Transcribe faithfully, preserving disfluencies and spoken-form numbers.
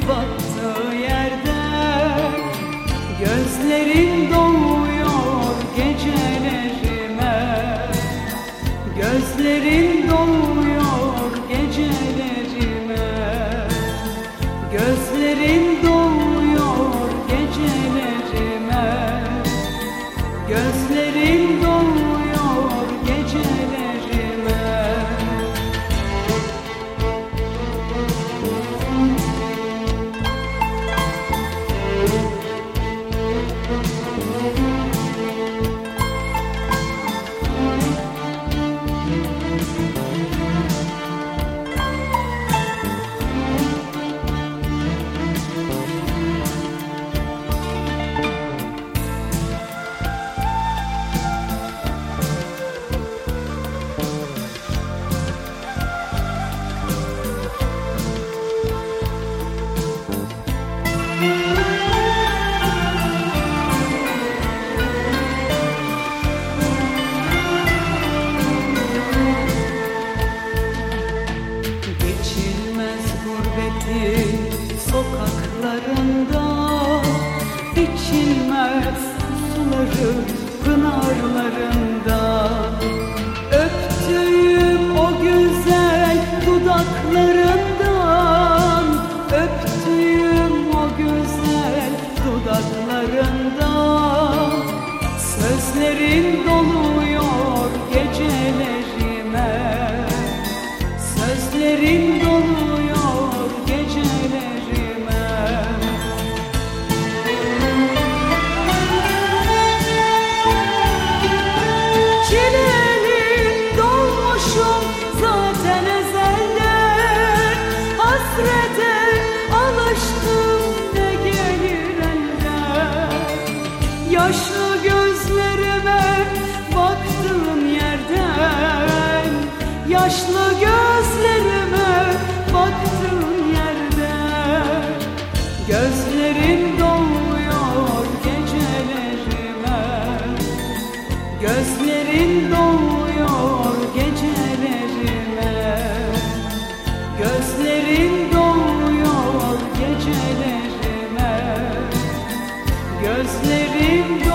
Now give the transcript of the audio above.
battığı yerde gözlerin doluyor gecelerime, gözlerin doluyor gecelerime, gözlerin doluyor gecelerime, gözlerin doluyor gecelerime. Sokaklarında içilmez suları pınarlarında, öptüğüm o güzel dudaklarından, öptüğüm o güzel dudaklarından, sözlerin doluyor gecelerime, sözlerin doluyor gecelerime. Çileli dolmuşum zaten ezelden, hasrete alıştım ne gelir elden. Yaşlı gözlerime baktığım yerden, yaşlı gözlerime baktığım yerden, gözlerin doluyor gecelerime, gözlerin doluyor gecelerime, gözlerin doluyor gecelerime, gözlerin